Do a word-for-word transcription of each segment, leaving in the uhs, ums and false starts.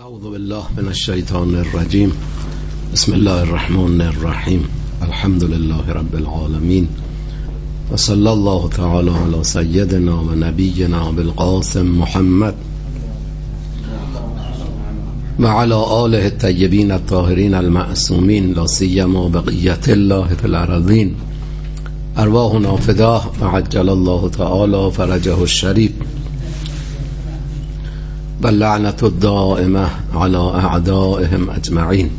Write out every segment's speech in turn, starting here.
اعوذ بالله من الشیطان الرجیم. بسم الله الرحمن الرحیم. الحمد لله رب العالمین و صلی الله تعالی علی سیدنا و نبینا بالقاسم محمد و علی آله الطیبین الطاهرین المعصومین لا سیما بقیة الله فی الارضین. ارواحنا فداه و عجل الله تعالی فرجه الشریف و لعنت الدائمه علی اعدائهم اجمعین.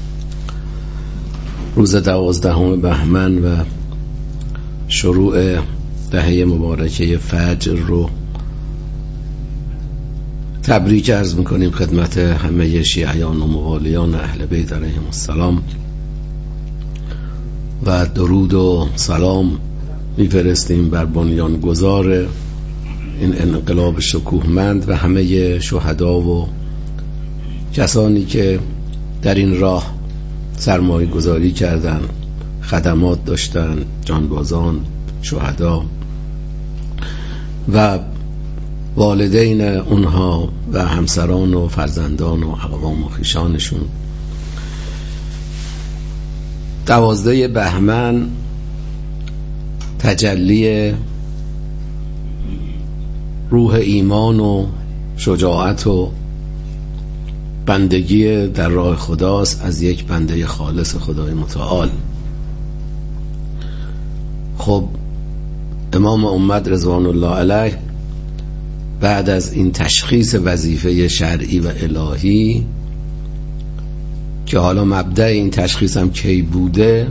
روز دوازدهم بهمن و شروع دهه مبارکه فجر رو تبریک عرض میکنیم خدمت همه شیعیان و موالیان اهل بیت علیهم السلام و درود و سلام میفرستیم بر بنیانگذار این انقلاب شکوهمند و همه شهدا و کسانی که در این راه سرمایه گذاری کردن، خدمات داشتن، جانبازان، شهدا و والدین اونها و همسران و فرزندان و اقوام و خویشانشون. دوازده بهمن تجلی روح ایمان و شجاعت و بندگی در راه خداست از یک بنده خالص خدای متعال. خب امام امت رضوان الله علیه بعد از این تشخیص وظیفه شرعی و الهی که حالا مبدأ این تشخیص هم کی بوده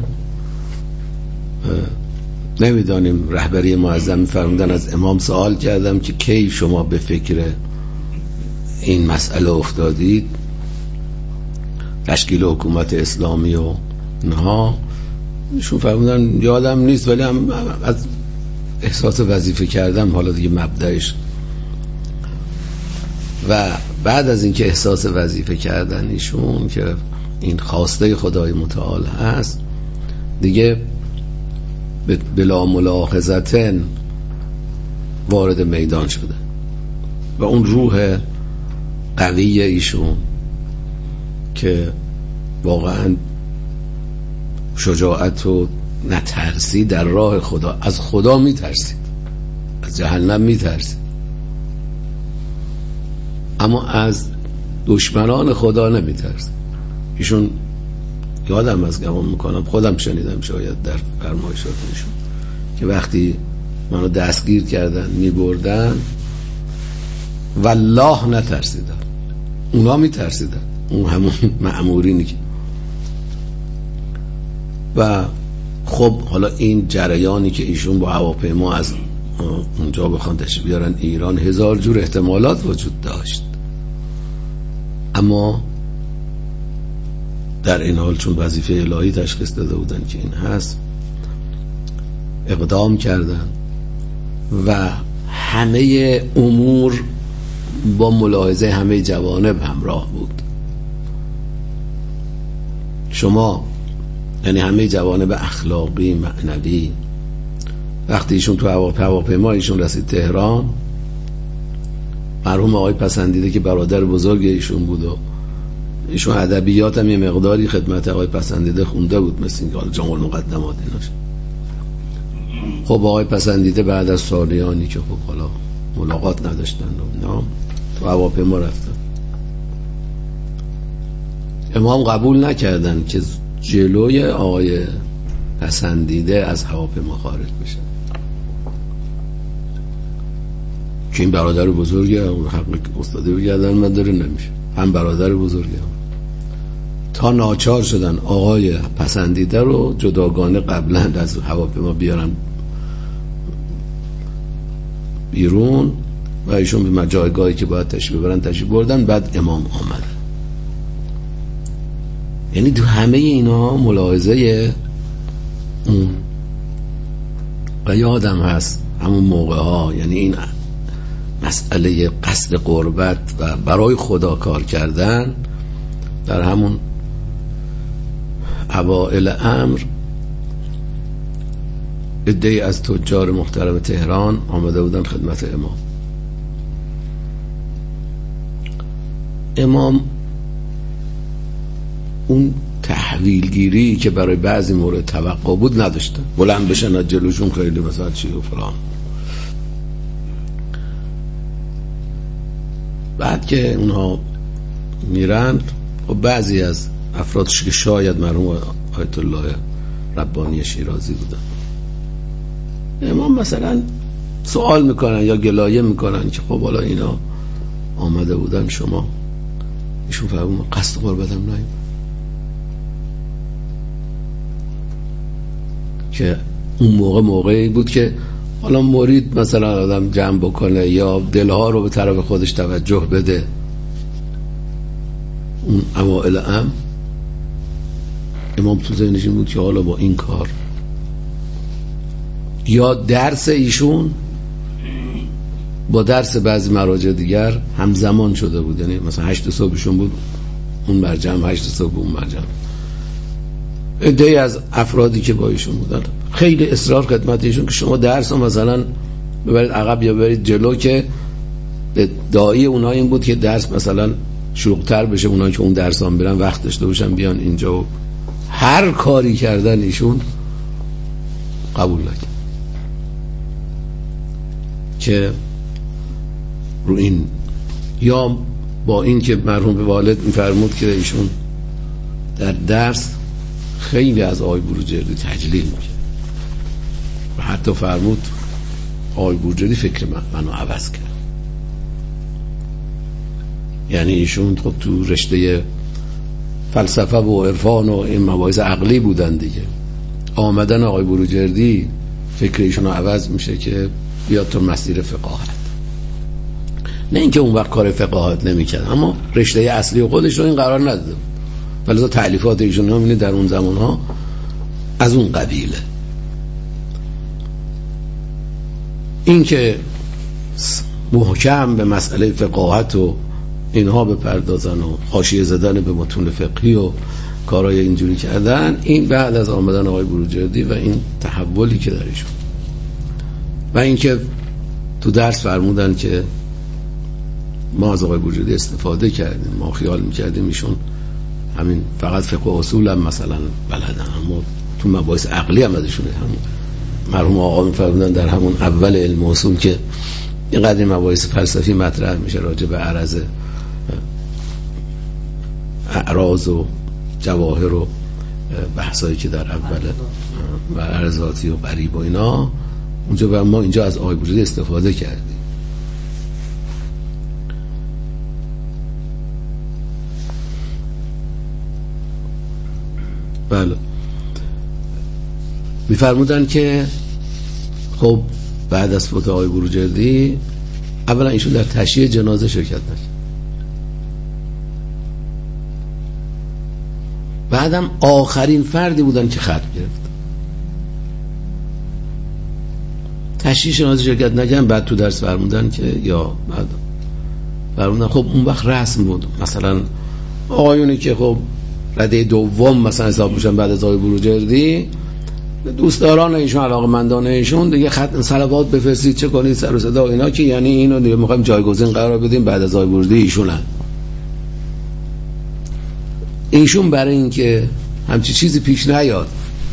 نمیدانیم، رهبری معظم فرمودن از امام سوال کردم که کی شما به فکر این مسئله افتادید، تشکیل حکومت اسلامی و اینها؟ ایشون فرمودن یادم نیست ولی هم از احساس وظیفه کردم حالا دیگه مبدأش. و بعد از اینکه احساس وظیفه کردن ایشون که این خواسته خدای متعال هست دیگه بلا ملاحظتن وارد میدان شده و اون روح قوی ایشون که واقعا شجاعت و نترسی در راه خدا، از خدا میترسید، از جهنم میترسید، اما از دشمنان خدا نمیترسید. ایشون یادم از گمان میکنم خودم شنیدم شاید در فرمایشات ایشون که وقتی منو دستگیر کردن میبردن والله نترسیدن، اونا میترسیدن، اون همون مأمورینی که. و خب حالا این جریانی که ایشون با هواپیما از اونجا بخوان تشریف بیارن ایران، هزار جور احتمالات وجود داشت، اما در این حال چون وظیفه الهی تشخیص داده بودن که این هست اقدام کردن و همه امور با ملاحظه همه جوانب همراه بود. شما یعنی همه جوانب اخلاقی، معنوی. وقتی ایشون تو هواپیما ایشون رسید تهران، مرحوم آقای پسندیده که برادر بزرگ ایشون بود و ایشون ادبیات هم یه مقداری خدمت آقای پسندیده خونده بود، مثل این که جامع المقدمات ایناش. خب آقای پسندیده بعد از سالیانی که خب حالا ملاقات نداشتن و نه تو هواپیما رفتن، امام قبول نکردن که جلوی آقای پسندیده از هواپیما خارج بشه که این برادر بزرگه، اون حقی که استاده بگردن من داره نمیشه، هم برادر بزرگه. تا ناچار شدن آقای پسندیده رو جداگانه قبلا از هواپیما بیارن بیرون و ایشون به جایگاهی که باید تشریف ببرن تشریف بردن. بعد امام آمد. یعنی تو همه اینا ملاحظه اون و یادم هست همون موقع ها، یعنی این مسئله قصد قربت و برای خدا کار کردن در همون اوائل امر عده‌ای از تجار محترم تهران آمده بودن خدمت امام. امام اون تحویلگیری که برای بعضی مورد توقع بود نداشتن، بلند بشن از جلوشون خیلی مثلا چی و فلان. بعد که اونها میرن و بعضی از افرادش که شاید مرحوم آیت الله ربانی شیرازی بودن، امام مثلا سوال میکنن یا گلایه میکنن که خب حالا اینا آمده بودن، شما ایشون فرمودن قصد قربتم ناییم، که اون موقع موقعی بود که حالا مرید مثلا آدم جمع بکنه یا دلها رو به طرف خودش توجه بده. اون اوائل ام امام تو ذهنش این بود که حالا با این کار یا درس ایشون با درس بعضی مراجع دیگر همزمان شده بود، یعنی مثلا هشت صبحشون بود اون مرجع، هشت صبح اون مرجع. عده‌ای از افرادی که با ایشون بودن خیلی اصرار خدمت ایشون که شما درس رو مثلا ببرید عقب یا ببرید جلو، که داعی اونها این بود که درس مثلا شلوغ‌تر بشه، اونایی که اون درس هم برن وقت داشته باشن بیان اینجا. و هر کاری کردن ایشون قبول نکرد که رو این، یا با این که مرحوم والد می‌فرمود که ایشون در درس خیلی از آقای بروجردی تجلیل می‌کرد و حتی فرمود آقای بروجردی فکر من منو عوض کرد. یعنی ایشون خب تو رشته فلسفه و عرفان و این مباحث عقلی بودن دیگه، آمدن آقای بروجردی فکر ایشون رو عوض میشه که بیاد تو مسیر فقاهت. نه اینکه اون وقت کار فقاهت نمی‌کرد، اما رشته اصلی خودش رو این قرار نداده، ولی تألیفات ایشون هم در اون زمانها از اون قبیله. این که محکم به مسئله فقاهت و اینها بپردازن و حاشیه زدن به متون فقهی و کارهای اینجوری کردن، این بعد از آمدن آقای بروجردی و این تحولی که درشون و این که تو درس فرمودن که ما از آقای بروجردی استفاده کردیم، ما خیال میکردیم ایشون همین فقط فقه و اصول هم مثلا بلدن، اما تو مباحث عقلی هم ازشون همون مرحوم آقا میفرمودن در همون اول علم اصول که اینقدر مباحث فلسفی مطرح میشه راجع به عرض اعراض و جواهر و بحثایی که در اول و عرضاتی و قریب و اینا اونجا، و ما اینجا از آقای بروجردی استفاده کردیم. بله میفرمودن که خب بعد از فوت آقای بروجردی اولا ایشون در تشییع جنازه شرکت نکرد، بعدم آخرین فردی بودن که خط گرفت. تشییع جنازه شرکت نکردن، بعد تو درس فرمودن که یا بعد فرمودن خب اون وقت رسم بود، مثلا آقایونی که خب رده دوم مثلا حساب میشن بعد از آقای بروجردی، دوستداران ایشون، علاقمندان ایشون دیگه خط صلوات بفرستید چه کنید سر و صدا اینا، که یعنی اینو دیگه میخوایم جایگزین قرار بدیم بعد از آقای بروجردی ایشونن. ایشون برای اینکه همچی چیزی پیش نیاد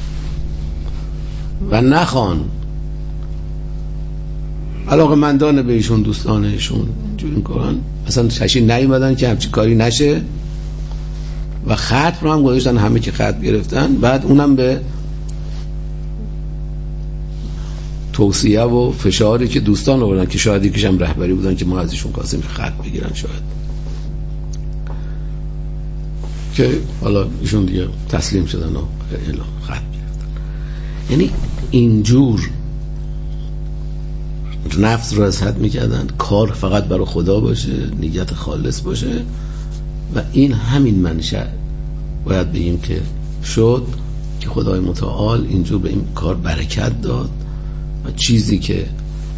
و نخوان علاقمندان به ایشون، دوستان ایشون جوری کنن، اصلا تشریع نیومدن که همچی کاری نشه و خط رو هم گذاشتن، همه که خط گرفتن، بعد اونم به توصیه و فشاری که دوستان آوردن که شاید یکیش هم رهبری بودن که ما از ایشون خواستیم خط بگیرن، شاید که حالا ایشون دیگه تسلیم شدن و اعلام خط گرفتن. یعنی اینجور نفس رو از حد میکردن، کار فقط برای خدا باشه، نیت خالص باشه، و این همین منشأ باید بگیم که شد که خدای متعال اینجور به این کار برکت داد و چیزی که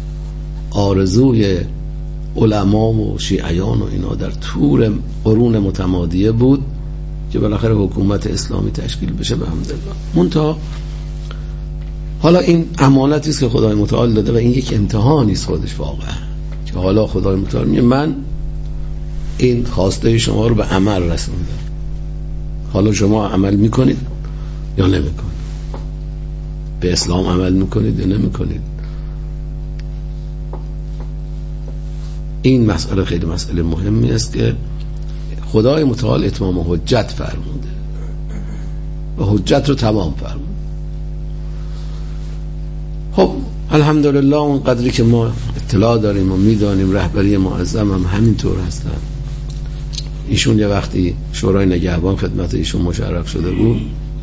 آرزوی علما و شیعیان و اینا در طول قرون متمادیه بود که بالاخره حکومت اسلامی تشکیل بشه به حمدالله. منتها حالا این امانتی است که خدای متعال داده و این یک امتحانی است خودش واقعا، که حالا خدای متعال میگه من این خواسته شما رو به عمل رسوندم حالا شما عمل میکنید یا نمیکنید، به اسلام عمل میکنید یا نمیکنید. این مسئله خیلی مسئله مهمی است که خدای متعال اتمام حجت فرموده و حجت رو تمام فرموده. خب الحمدلله اون قدری که ما اطلاع داریم و میدانیم رهبری معظم هم همینطور هستن. ایشون یه وقتی شورای نگهبان خدمت ایشون مشرف شده بود،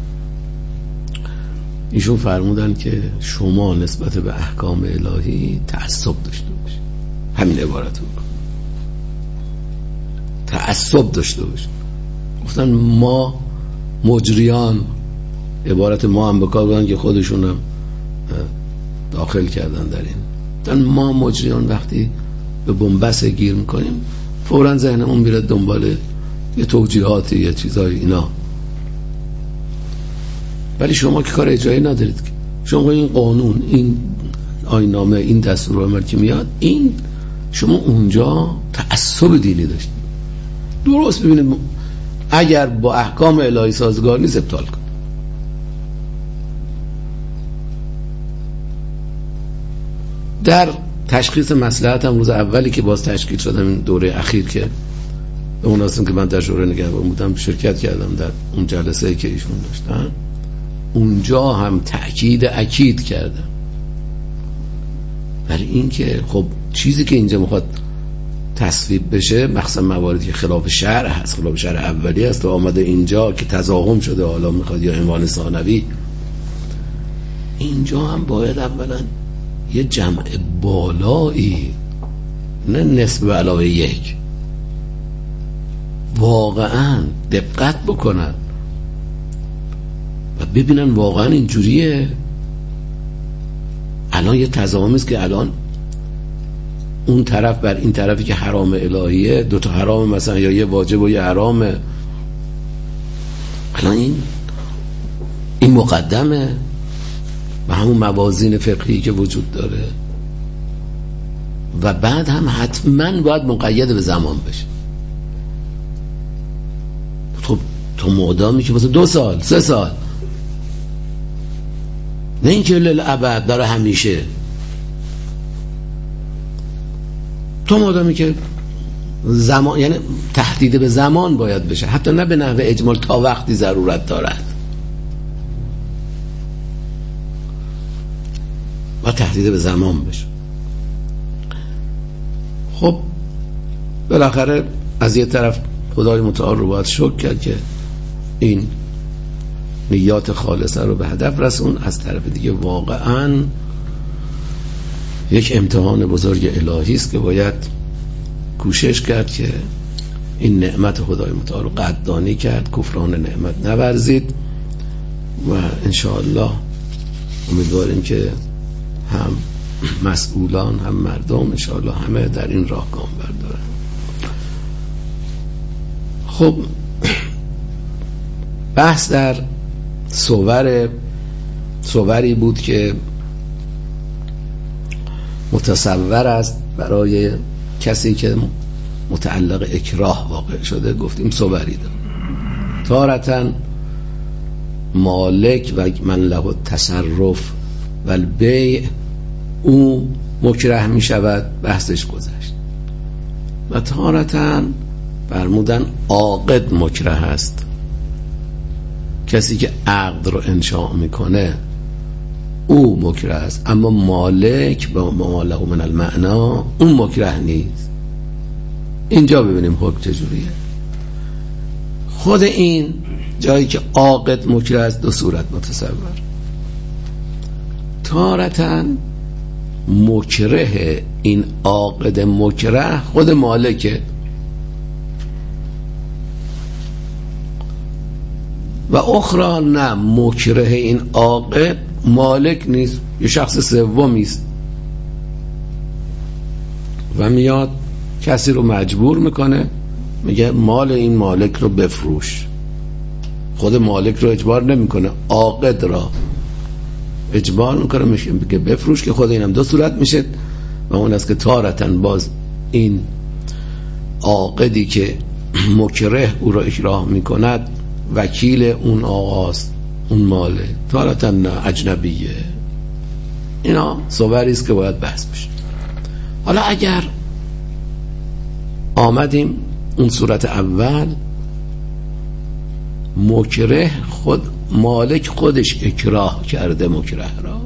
ایشون فرمودن که شما نسبت به احکام الهی تعصب داشته باشید. همین عبارت رو تعصب داشته باشید. گفتن ما مجریان، عبارت ما هم بکار بودن که خودشون هم داخل کردن در این. گفتن ما مجریان وقتی به بنبست گیر میکنیم فوراً ذهنمون میره دنبال یه توجیهاتی یه چیزای اینا، ولی شما که کار اجرایی ندارید که. شما این قانون، این آیین‌نامه، این دستورالعمل که میاد، این شما اونجا تعصب دینی داشتید. درست ببینید اگر با احکام الهی سازگار نیست ابطال کن. در تشخیص مصلحت هم روز اولی که باز تشکیل شدم این دوره اخیر که به اون اصلا که من در شورای نگهبان بودم شرکت کردم در اون جلسه‌ای که ایشون داشتن، اونجا هم تأکید اکید کردم برای این که خب چیزی که اینجا میخواد تصویب بشه مخصوصا مواردی که خلاف شرع هست، خلاف شرع اولی هست و آمده اینجا که تضاهم شده حالا میخواد یا عنوان ثانوی، اینجا هم باید اولا یه جمع بالایی، نه نصف علاوه یک، واقعا دقت بکنن و ببینن واقعا اینجوریه. الان یه تضاهمی است که الان اون طرف بر این طرفی که حرام الهیه، دو تا حرام مثلا یا یه واجب و یه حرامه، الان این این مقدمه و همون موازین فقهی که وجود داره و بعد هم حتما باید مقید به زمان بشه. خب تو مقدامی که مثلا دو سال سه سال، نه اینکه للابد داره همیشه، تو مقدامی که زمان، یعنی تهدید به زمان باید بشه، حتی نه به نحو اجمال، تا وقتی ضرورت دارد و تهدید به زمان بشه. خب بالاخره از یه طرف خدای متعال رو باید شکر کرد که این نیات خالصه رو به هدف رسون، از طرف دیگه واقعا یک امتحان بزرگ الهی است که باید کوشش کرد که این نعمت خدای متعال رو قدردانی کرد، کفران نعمت نورزید و انشاءالله امیدواریم که هم مسئولان هم مردم انشاءالله همه در این راه گام بردارن. خب بحث در صور صوری بود که متصور است برای کسی که متعلق اکراه واقع شده، گفتیم صوری داره. تارتاً مالک و من له تصرف و البیع او مکره می شود، بحثش گذشت. و تارتاً فرمودن عاقد مکره است، کسی که عقد رو انشاء میکنه او مکره است، اما مالک با ماله من المعنا اون مکره نیست. اینجا ببینیم حکم چجوریه. خود این جایی که عاقد مکره است دو صورت متصور. تارتاً مکره این عاقد مکره خود مالکه و اخرى نه، مکره این عاقد مالک نیست، یه شخص سومی است و میاد کسی رو مجبور میکنه، میگه مال این مالک رو بفروش. خود مالک رو اجبار نمیکنه، عاقد را اجبار میکنه، میگه بفروش، که خود اینم دو صورت میشه و اون است که تارتاً باز این عاقدی که مکره او را اکراه میکند وکیل اون آقاست، اون ماله، تارتا نه اجنبیه. اینا صوری است که باید بحث بشه. حالا اگر آمدیم اون صورت اول، مکره خود مالک خودش اکراه کرده مکره را،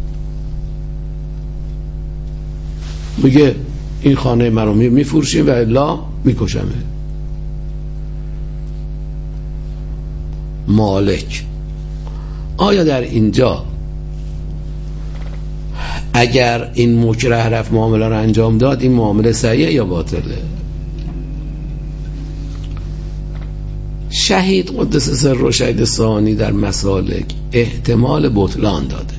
میگه این خانه مرا میفروشیم و الا میکشمه. مالک آیا در اینجا اگر این مکره رفت معامله را انجام داد، این معامله صحیحه یا باطله؟ شهید قدس سر شهید ثانی در مسالک احتمال بطلان داده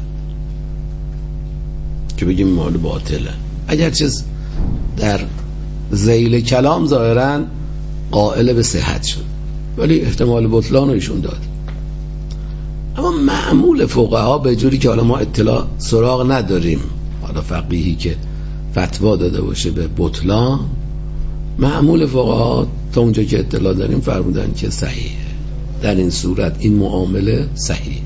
که بگیم معامله باطله، اگرچه در ذیل کلام ظاهرا قائل به صحت شد، ولی احتمال بطلان رو ایشون داد. اما معمول فقها به جوری که حالا ما اطلاع سراغ نداریم، حالا فقیهی که فتوا داده باشه به بطلان، معمول فقها تا اونجا که اطلاع داریم فرمودن که صحیحه، در این صورت این معامله صحیحه.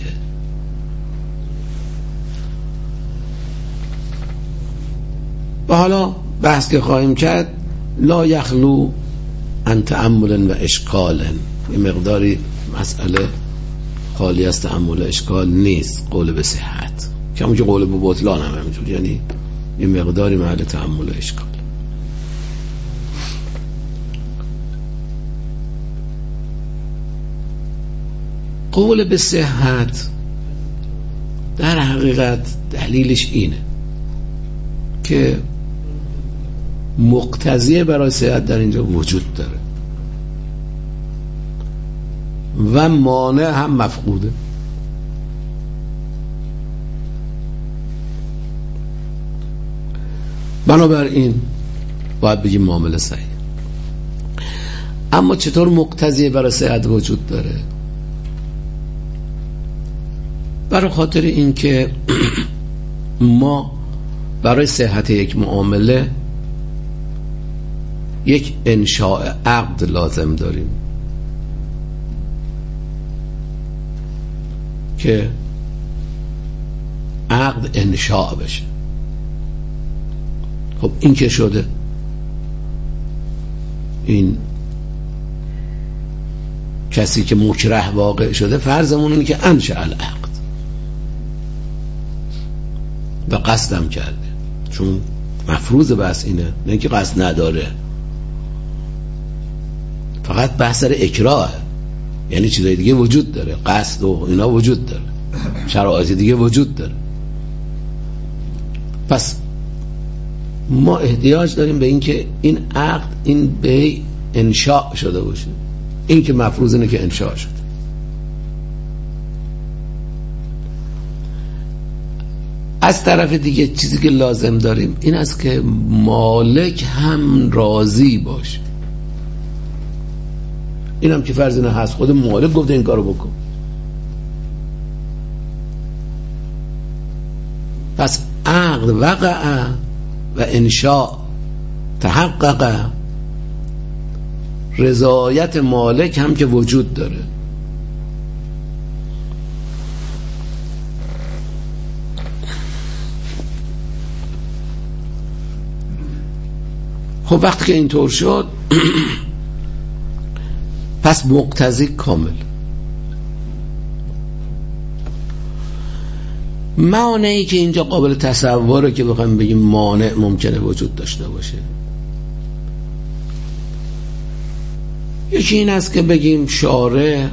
و حالا بحث که خواهیم کرد لا یخلو ان تأمل و اشکال، یه مقداری مسئله خالی از تأمل اشکال نیست، قول به صحت، کما که قول به بطلان هم همینجور، یعنی یه مقداری محل تأمل اشکال. قول به صحت در حقیقت دلیلش اینه که مقتضیه برای صحت در اینجا وجود داره و مانع هم مفقوده. بنابراین باید بگیم معامله صحیح. اما چطور مقتضیه برای صحت وجود داره؟ برای خاطر این که ما برای صحت یک معامله یک انشاء عقد لازم داریم که عقد انشاء بشه. خب این که شده، این کسی که مکره واقع شده، فرضمون اینه که انشاء العقد و قصدم کرده، چون مفروض بحث اینه، نه که قصد نداره، فقط بحث سر اکراه، یعنی چیزای دیگه وجود داره، قصد و اینا وجود داره، شرایط دیگه وجود داره. پس ما احتیاج داریم به این که این عقد، این بیع انشاء شده باشه. این که مفروض اینه که انشاء شده. از طرف دیگه چیزی که لازم داریم این است که مالک هم راضی باشه. این هم که فرض اینه هست، خود مالک گفته این کارو بکن. پس عقد وقع و انشاء تحقق، رضایت مالک هم که وجود داره. خب وقتی که اینطور شد پس مقتضی کامل. مانعی که اینجا قابل تصوره که بخوایم بگیم مانع ممکنه وجود داشته باشه، یکی این است که بگیم شارع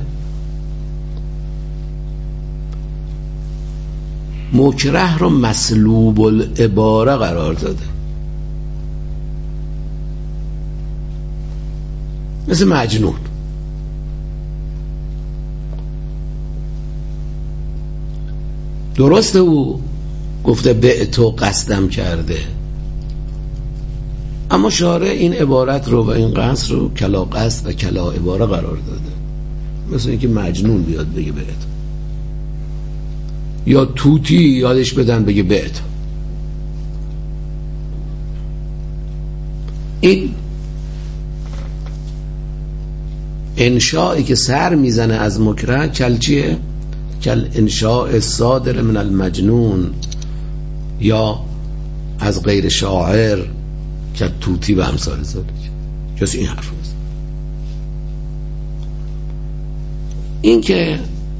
مکره رو مسلوب العباره قرار داده، مثل مجنون. درسته او گفته به تو قصدم کرده، اما شارع این عبارت رو و این قصد رو کلا قصد و کلا عباره قرار داده، مثل اینکه مجنون بیاد بگه به تو، یا توتی یادش بدن بگه به تو. این انشائی که سر میزنه از مکره کل چیه؟ کل انشاء صادر من المجنون، یا از غیر شاعر که توتی و امثال ذالک. کسی این حرف هست. این که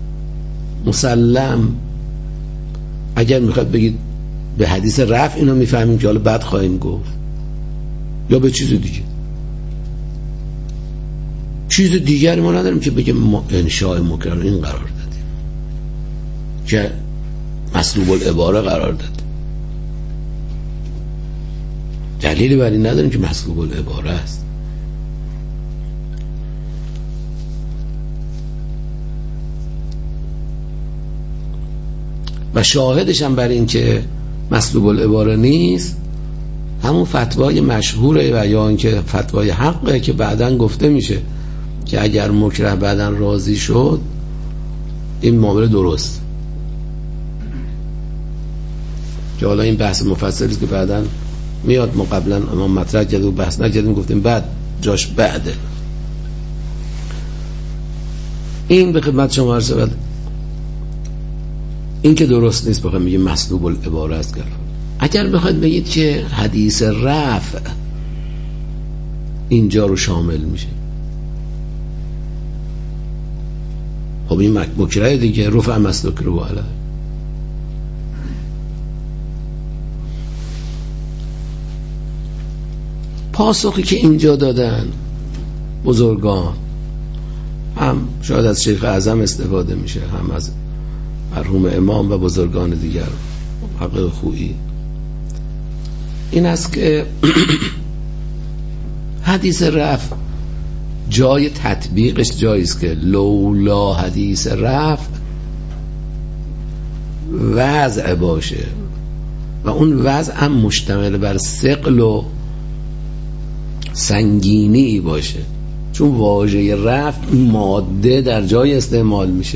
مسلم اگر میخواد بگید به حدیث رفع اینو میفهمیم که حالا بعد خواهیم گفت، یا به چیز دیگه. چیز دیگری ما نداریم که بگیم ما انشاء مکرر این قرار دادیم که مسلوب العباره قرار دادیم. دلیلی بر این نداریم که مسلوب العباره است. و شاهدش هم بر این که مسلوب العباره نیست همون فتوای مشهوره و یا اینکه فتوای حقه که بعداً گفته میشه که اگر مکره بعداً راضی شد این معامله درست، که حالا این بحث مفصلی است که بعداً میاد. ما قبلا ما مطرح کردیم و بحث نکردیم، گفتیم بعد جاش بعده. این به خدمت شما عرض شود این که درست نیست بخوایم بگیم مسلوب العباره است. اگر بخواید بگید که حدیث رفع اینجا رو شامل میشه، خب این مکره دیگه، رفع مسلوک رو بالا. پاسخی که اینجا دادن بزرگان، هم شاید از شیخ اعظم استفاده میشه، هم از مرحوم امام و بزرگان دیگر حق خویی، این است که حدیث رفع جای تطبیقش جاییست که لولا حدیث رفع وضع باشه و اون وضع هم مشتمل بر ثقل و سنگینی باشه، چون واژه رفع ماده در جای استعمال میشه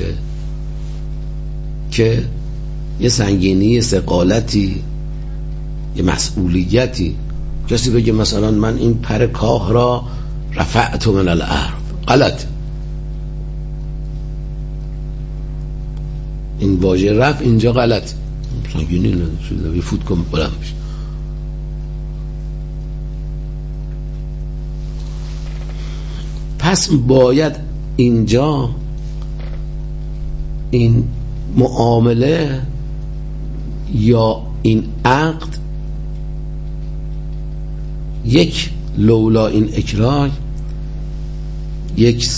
که یه سنگینی، یه ثقالتی، یه مسئولیتی. کسی بگه مثلا من این پر کاه را رفعت من الارض، غلط. این واژه رفع اینجا غلط، سنگینی نشده، یه فوت کن بلند بشه. پس باید اینجا این معامله یا این عقد یک لولا این اکراه یک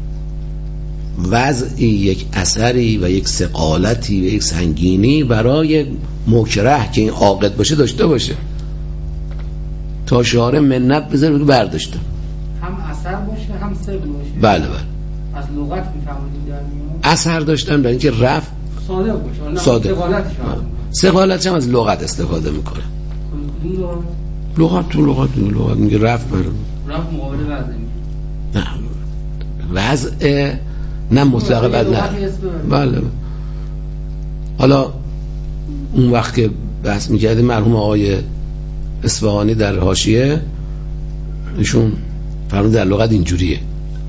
وضعی، یک اثری و یک ثقالتی و یک سنگینی برای مکره که این عاقد باشه داشته باشه تا شعار منت بذاره برداشته، هم اثر باشه هم ثقل باشه. بله بله. از لغت میفهمید در میون اثر داشتن برای اینکه رفع ساده باشه، ساده. ثقالتش هم از لغت استفاده میکنه. لغت لغت تو لغت تو لغت میگه رفع برای رفع مقابل وضع نه وضع نه مطلق بعد نه. بله. حالا اون وقت که بحث میکردیم مرحوم آقای اصفهانی در حاشیه ایشون فرمود در لغت اینجوریه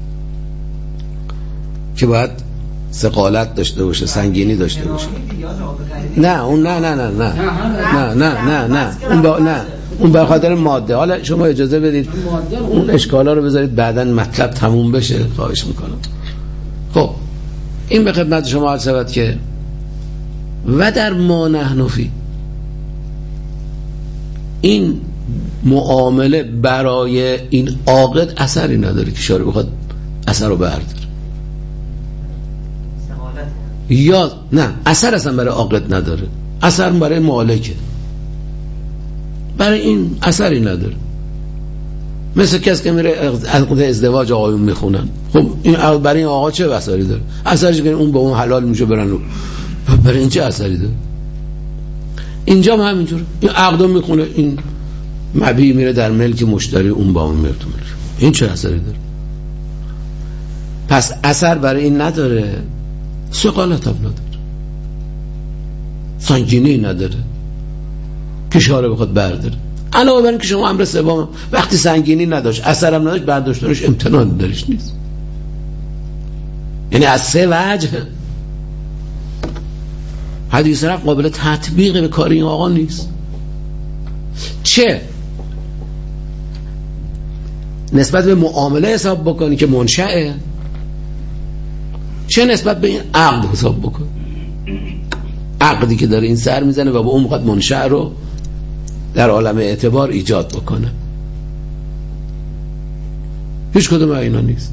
که باید ثقالت داشته باشه، سنگینی داشته باشه. نه اون نه نه نه نه نه نه نه نه اون با نه اون به خاطر ماده. حالا شما اجازه بدید اون اشکالا رو بذارید بعداً مطلب تموم بشه، خواهش میکنم. خب این به خدمت شما عرض شود که و در ما نحن فی این معامله برای این عاقد اثری نداره که شارع بخواد اثر رو برداره، یا نه اثر اصلا برای عاقد نداره، اثر برای مالکه، برای این اثری نداره. مثل کسی که میره عقد ازدواج آقایون میخونن، خب این برای این آقا چه اثری داره؟ اثرش که اون با اون حلال میشه برن رو، برای این چه اثری داره؟ اینجا هم همینجوره، این عقدو میخونه، این مبیع میره در ملک مشتری، اون با اون میره تو ملک، این چه اثری داره؟ پس اثر برای این نداره، ثقالت هم نداره، سنگینی نداره که شارع بخواد برداره. علاوه بر این که شما امر سوم وقتی سنگینی نداشت اثرم نداشت برداشتنش امتنان درش نیست. یعنی از سه وجه حدیث رفع قابل تطبیق به کار این آقا نیست. چه نسبت به معامله حساب بکنی که منشأه، چه نسبت به این عقد حساب بکن، عقدی که داره این سر میزنه و با اون موقع منشأ رو در عالم اعتبار ایجاد بکنه. هیچ کدوم اینا نیست.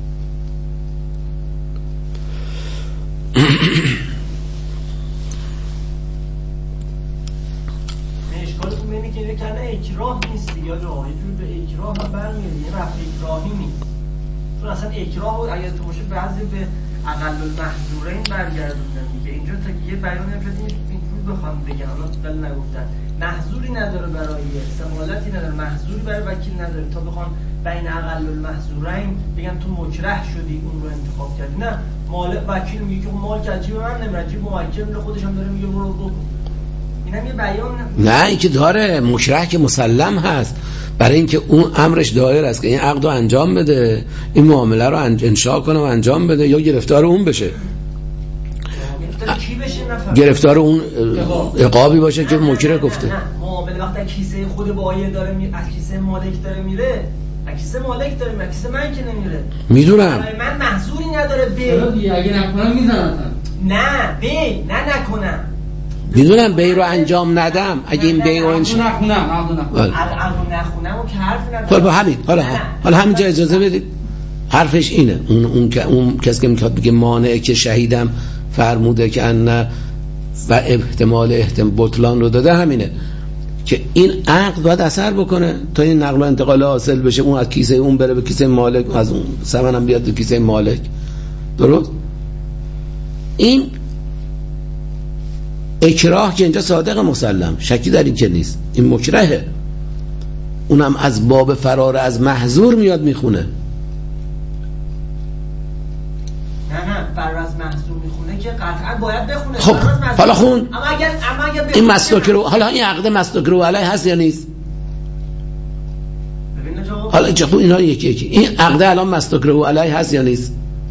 اشکالتون اینه که اینه کنه اکراه نیست یا جا یه جور به اکراه هم برمیاد، یه رفع اکراهی نیست، چون اصلا اکراه رو اگر تو باشه بعضی به اقل المحظورین برگردوندن میگه. اینجا تا یه بیانی هم شد این جور بخوام بگم، الان ولی نگفتن محظوری نداره برای سمالتی نداره، محظوری برای وکیل نداره تا بخوان بین اقل المحظورین بگن تو مکره شدی اون رو انتخاب کردی. نه، مال وکیل میگه که مال کجیب من نمیره، جیب موکل میره خودش هم داره میگه برو بکن. اینم یه بیان نه، این که داره مکره که مسلم هست برای اینکه اون امرش دایر است که این عقد رو انجام بده، این معامله رو انشاء کنه و انجام بده، یا گرفتار اون بشه. کی بشه نفر گرفتار اون عقابی باشه که مکره گفته. نه معامله وقتی کیسه خود بایع داره می از کیسه مالک داره میره، از کیسه مالک داره میره، کیسه من که نمیره. میدونم من محظوری نداره بی اگه نکنم میزنن. نه بی نه نکنم میدونم بی رو انجام ندم، اگه این بی رو انشاء نخونم عقد نخونم عقد نخونم و که حرف ندارم. حالا همین حالا حالا همینجا اجازه بدید، حرفش اینه. اون اون که اون کسی که میخواد بگه مانع که شهیدم فرموده که ان و احتمال احتمال بطلان رو داده، همینه که این عقد باید اثر بکنه تا این نقل و انتقال حاصل بشه، اون از کیسه اون بره به کیسه مالک، از اون ثمن هم بیاد به کیسه مالک. درست؟ این اکراه که اینجا صادق مسلم، شکی در این که نیست، این مکرهه، اونم از باب فرار از محظور میاد میخونه. نه نه فرار از محظور میخونه که قطعا باید بخونه. خب حالا خون اما اگر اما اگر این مسلک رو، حالا این عقد مسلک رو علیه هست یا نیست؟ ببین جواب حالا اینجا خب اینا یکی یکی این عقد الان مسلک رو علیه هست یا نیست؟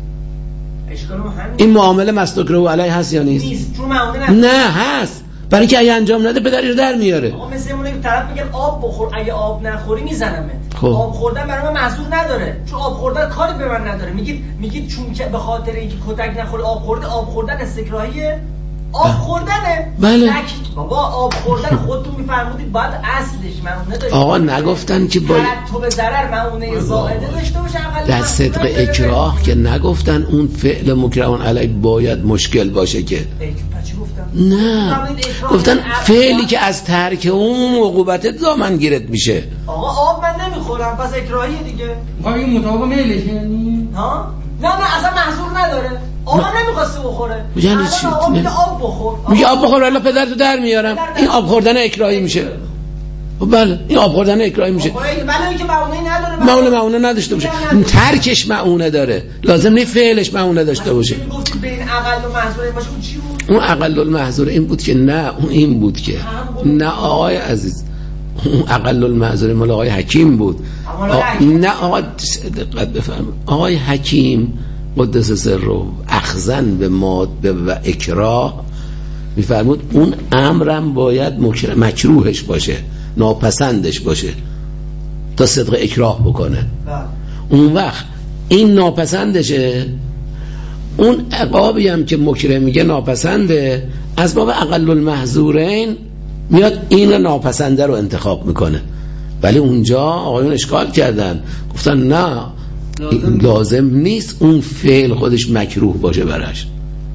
این معامله مسلک رو علیه هست یا نیست؟ نیست، چون معامله نه هست، برای اینکه اگه انجام نده پدری رو در میاره. آقا مثل اونه که طرف میگه آب بخور، اگه آب نخوری میزنمت. خب. آب خوردن برای من محظور نداره، چون آب خوردن کاری به من نداره. میگید میگید چون که به خاطر اینکه کتک نخوری آب خورده، آب خوردن استکراهیه. آب خوردنه. بله. بابا آب خوردن خودتون میفرمودید باید اصلش معونه داشته. آقا نگفتن که باید تو به ضرر معونه زائده داشته باشه. در صدق اکراه که نگفتن اون فعل مکرهون علی باید مشکل باشه که. چی گفتم؟ نه گفتن فعلی که از ترک اون عقوبت ضامن گیرت میشه. آقا آب من نمیخورم پس اکراهیه دیگه. میخوام این مطابق میلش یعنی ها؟ نه نه اصلا محظور نداره. آب نمیخواسته بخوره. یعنی چی؟ میگه آب بخور. میگه آب بخور الا پدرتو در میارم. این آب خوردن اکراهی میشه. بله این آب خوردن اکراهی میشه. بله اینکه معونه نداره. معونه معونه نداشته باشه. ترکش معونه داره. لازم نیست فعلش معونه داشته باشه. میگفت بین اقل و محظور باشه اون چی بود؟ اون اقل المحظور این بود که نه اون این بود که نه آقای عزیز، اون اقل المحظور مال آقای حکیم بود. نه آقا دقت بفرمایید، آقای حکیم قدس سره اخذن به ماده و اکراه میفرمود اون امرم باید مکروهش باشه، ناپسندش باشه تا صدق اکراه بکنه. اون وقت این ناپسندشه، اون عقابی هم که مکره میگه ناپسنده، از باب اقل المحظورین میاد این ناپسنده رو انتخاب میکنه. ولی اونجا آقایون اشکال کردن، گفتن نه لازم, لازم نیست اون فعل خودش مکروه باشه براش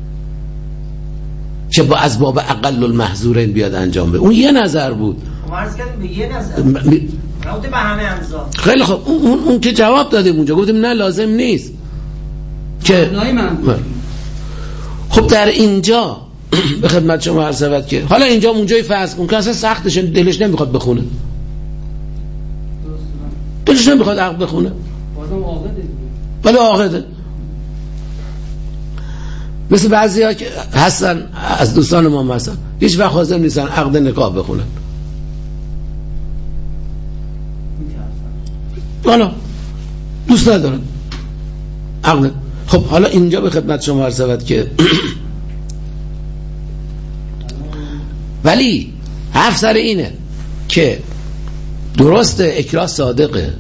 که با از باب اقل المحظورین بیاد انجام بده. اون یه نظر بود. عرض کردیم به یه نظر م... راوته به همه امضا. خیلی خب اون, اون, اون که جواب دادیم اونجا، گفتیم نه لازم نیست که خب در اینجا به خدمت شما عرض شود که حالا اینجا اونجای فرض کن که اصلا سختش دلش نمیخواد بخونه، دلش نمیخواد عقد بخونه، بازم عاقده، ولی عاقده. مثل بعضی ها که هستن از دوستان ما مثلا هیچ وقت حاضر نیستن عقد نکاح بخونن، حالا دوست ندارن عقد، خب حالا اینجا به خدمت شما عرض شود که ولی حرف سر اینه که درسته اکراه صادقه،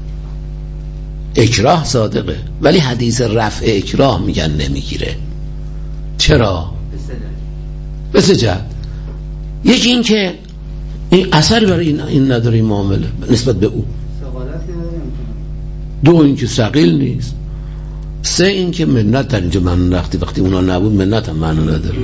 اکراه صادقه، ولی حدیث رفع اکراه میگن نمیگیره. چرا؟ به سه جهت. یکی این که این اثری برای این, این نداره این معامله نسبت به او. دو این که ثقیل نیست. سه این که منت در اینجا من وقتی وقتی اونا نبود منت هم معنی نداره.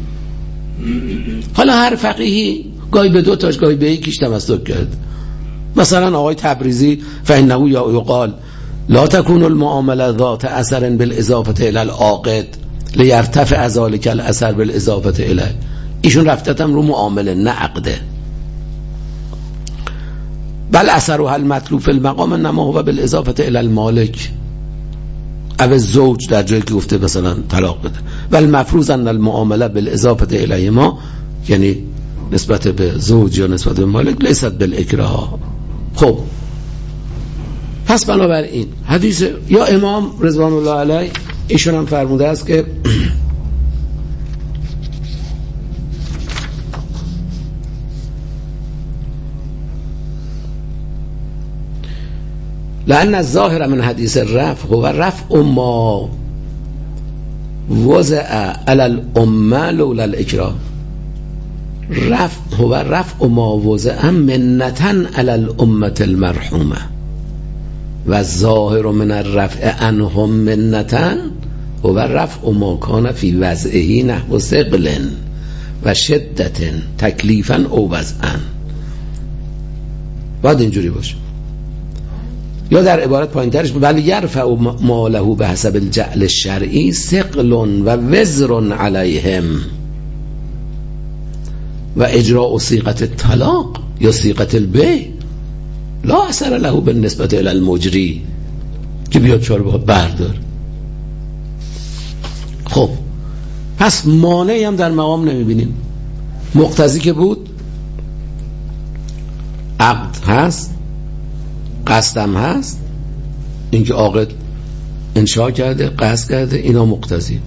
حالا هر فقیهی گاهی به دو تاش گاهی به یکیش تمسک کرد. مثلا آقای تبریزی فإنه یقال لا تكون المعامله ذات اثر بالاضافه الى العاقد لیرتفع ذلك الاثر بالاضافه الیه. ایشون رفتتم رو معامله نه عقده. بل اثرها المطلوب فی المقام انما هو بالاضافه الى المالک او الزوج در جایی که گفته مثلا طلاق بده. بل مفروض ان المعامله بالاضافه الیه ما یعنی نسبت به زوج یا نسبت به مالک لیست بالاکراه. خب پس بنابراین حدیث یا امام رضوان الله علیه ایشون هم فرموده است که لأن الظاهر من حدیث الرفع هو رفع ما وضع علی الامه لولا الاکراه. رفع هو رفع ما وضع منتا علی الامه المرحومه و الظاهر من الرفع عنهم منتا هو رفع ما کان فی وضعه نحو ثقل و شدت تکلیفا او وضعا. باید اینجوری باشه. یا در عبارت پایین ترش ولی یرفع ما له به حسب الجعل الشرعی ثقل و وزر علیهم و اجراء صيغه الطلاق یا صيغه البیع لا اثر له بالنسبه الى المجری که بیاد چهار بخواد بردار. خب پس مانعی هم در مقام نمیبینیم. مقتضی که بود عقد هست، قصدم هست، اینکه عاقد انشاء کرده قصد کرده، اینا مقتضی.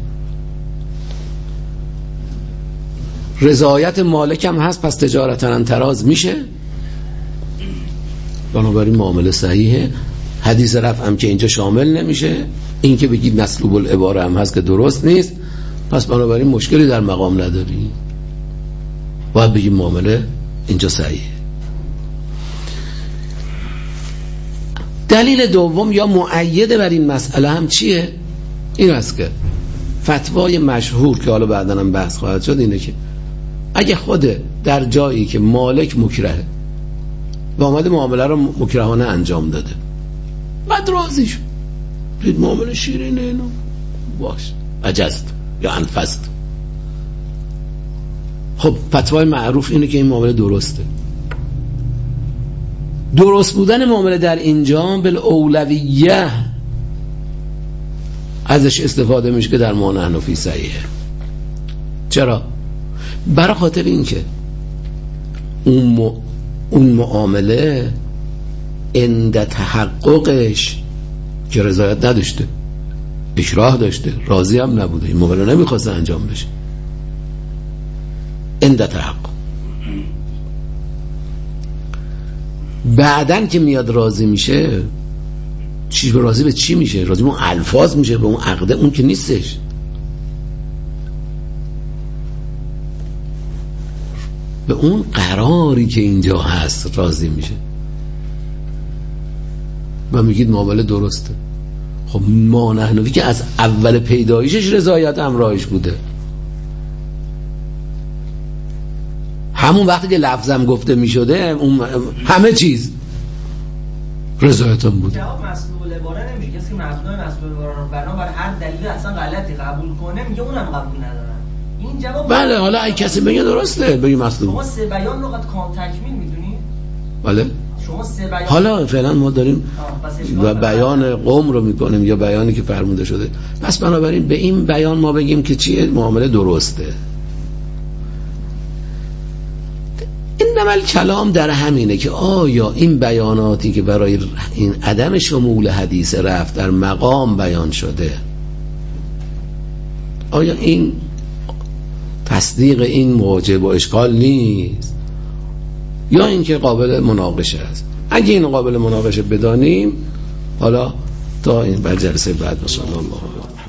رضایت مالک هم هست، پس تجارتا انتراز میشه، بنابراین معامله صحیحه. حدیث رفع هم که اینجا شامل نمیشه. این که بگید مسلوب العباره هم هست که درست نیست، پس بنابراین مشکلی در مقام نداری، باید بگید معامله اینجا صحیحه. دلیل دوم یا مؤید بر این مسئله هم چیه؟ این است که فتوای مشهور که حالا بعداً هم بحث خواهد شد اینه که اگه خود در جایی که مالک مکرهه و آمده معامله رو مکرهانه انجام داده بعد راضی شد، دید معامله شیرینه اینو باش اجست یا انفست، خب فتوای معروف اینه که این معامله درسته. درست بودن معامله در اینجا بالاولویه ازش استفاده میشه که در ما حنفی صحیحه. چرا؟ برای خاطر این که اون, م... اون معامله عند تحققش که رضایت نداشته، اکراه داشته، راضی هم نبوده، این معامله نمیخواسته انجام بشه. عند تحقق بعدن که میاد راضی میشه، چی راضی به چی میشه؟ راضی به اون الفاظ میشه، به اون عقده اون که نیستش. به اون قراری که اینجا هست راضی میشه و میگید معامله درسته. خب ما نحنوی که از اول پیدایشش رضایت همراهش بوده، همون وقتی که لفظم گفته میشده اون همه چیز رضایتم بود. جواب مسئول عباره نمیشه. کسی که مبنای مسئول عباره رو بنابر هر دلیل اصلا غلطی قبول کنه میگه اونم قبول ندارم. این جواب بله. حالا اگه کسی بگه درسته بگی مسئول. شما سه بیان رو قد کام تکمیل میدونی؟ بله. شما سه بیان حالا فعلا ما داریم و بیان قوم رو میکنیم یا بیانی که فرموده شده، پس بنابراین به این بیان ما بگیم که چیه معامله درسته. این نمال کلام در همینه که آیا این بیاناتی که برای این عدم شمول حدیث رفع در مقام بیان شده آیا این تصدیق این مواجه با اشکال نیست یا اینکه قابل مناقشه است؟ اگه این قابل مناقشه بدانیم، حالا تا این بر جلسه بعد، مثلا الله